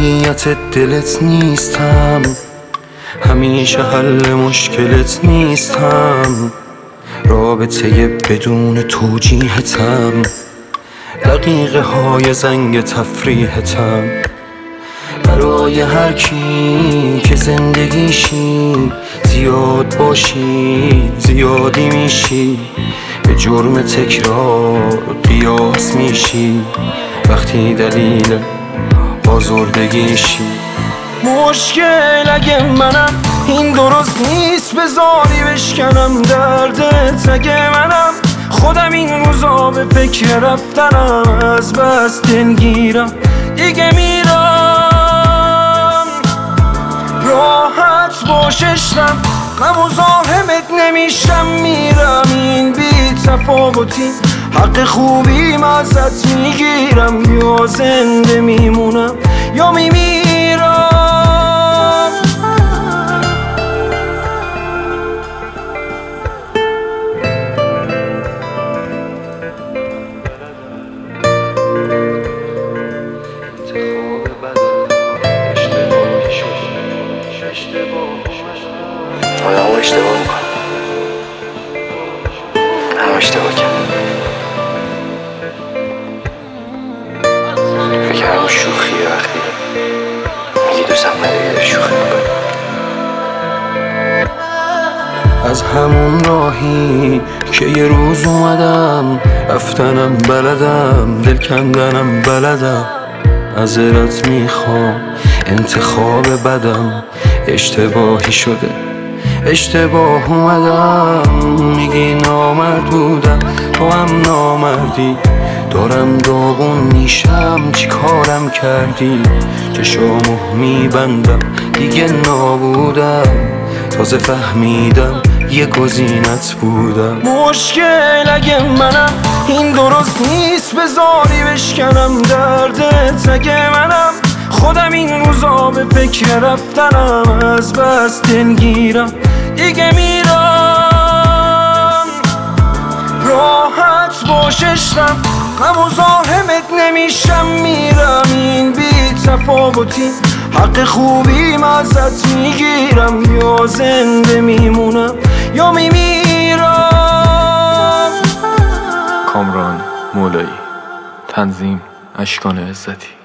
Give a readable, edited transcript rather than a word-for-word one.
موقعیت دلت نیستم، همیشه حل مشکلت نیستم، رابطه بدون توجیهتم، دقیقه های زنگ تفریحتم. برای هر کی که زندگیشی زیاد باشی زیادی میشی، به جرم تکرار قیاس میشی وقتی دلیل آزردگیشی. مشکل اگه منم این درست نیست، بذاری بشکنم دردت اگه منم خودم این روزا به فکر رفتنم، از بس دلگیرم دیگه میرم. راحت باش عشقم، من مزاحمت نمیشم، میرم این بی تفاوتی حق خوبیم ازت میگیرم، یا زنده میمونم یا میمیرم. آدم ها اشتباه میکنم، هم اشتباه کردم، فکر همون شوخیه وقتی میگی دوستم نداری داری شوخی میکنی. از همون راهی که یه روز اومدم رفتنم بلدم، دل کندنم بلدم، معذرت میخوام انتخاب بدم، اشتباهی شده اشتباه اومدم. میگی نامرد بودم تو هم نامردی، دارم داغون میشم چی کارم کردی، چشامو میبندم دیگه نابودم، تازه فهمیدم یه گزینت بودم. مشکل اگه منم این درست نیست، بذاری بشکنم دردت اگه منم خودم این روزا به فکر رفتنم، از بس دلگیرم دیگه میرم. راحت باش عشقم، من مزاحمت نمیشم، میرم این بی تفاوتی حق خوبیم ازت میگیرم، یا زنده میمونم یا میمیرم. کامران مولایی، تنظیم اشکان عزتی.